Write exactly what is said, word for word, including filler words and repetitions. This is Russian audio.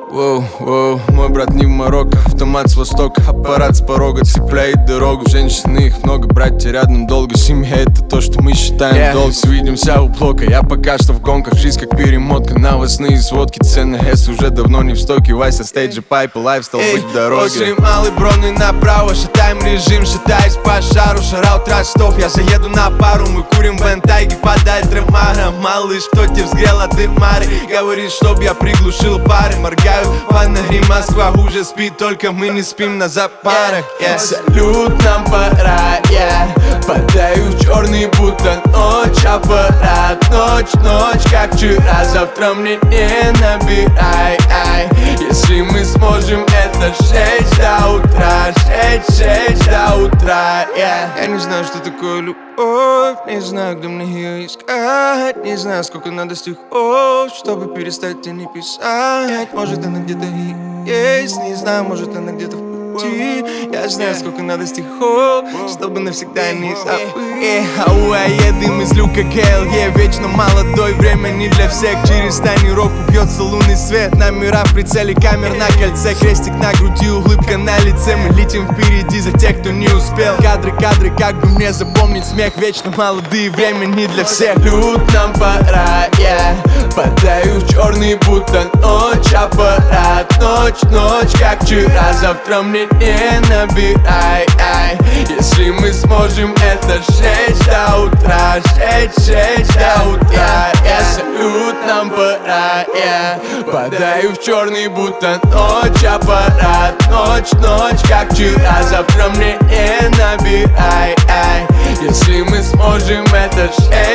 Воу, воу, мой брат не в Марокко, автомат с востока, аппарат с порога цепляет дорогу. Женщины их много, братья рядом долго, семья это то, что мы считаем yeah. долг. Свидимся у блока, я пока что в гонках, жизнь как перемотка, новостные сводки, цены С уже давно не в стоке, Вася стейджи, пайпы, лайфстайл, быть в дороге. После малый броны направо, шатаем режим, шатаясь по шару, шарал трастов, я заеду на пару, мы курим в Бентайге под альтремара. Малыш, кто тебе взгрел от Мары, говорит, чтоб я приглушил пары, моргаю фонари, Москва уже спит, только мы не спим на запарах yeah. Салют, нам пора, yeah. Падаю в черный, будто ночь, аппарат, ночь, ночь, как вчера, завтра мне не набирай, ай. Если мы сможем это шесть до утра, шесть, шесть до утра, yeah. Я не знаю, что такое любовь, не знаю, где мне ее искать, не знаю, сколько надо стихов, чтобы перестать тебе не писать. Может, она где-то и есть, не знаю, может, она где-то в пути. Я знаю, сколько надо стихов, чтобы навсегда не забыть. Ауа, едем из люка Гейл, е, вечно молодой, время не для всех. Через тонировку бьется лунный свет, номера в прицеле, камер на кольце, крестик на груди, улыбка на лице. Мы летим впереди за тех, кто не успел. Кадры, кадры, как бы мне запомнить смех. Вечно молодые, время не для всех. Люд, нам пора, yeah. Падаю в черный, будто ночь, аппарат, ночь, ночь, как вчера, завтра мне не набирай, ай. Если мы сможем это шесть до утра, шесть, шесть до утра, yeah. Салют, нам пора, yeah. Падаю в черный, будто ночь, аппарат, ночь, ночь, как вчера, завтра мне не набирай, ай. Если мы сможем это шесть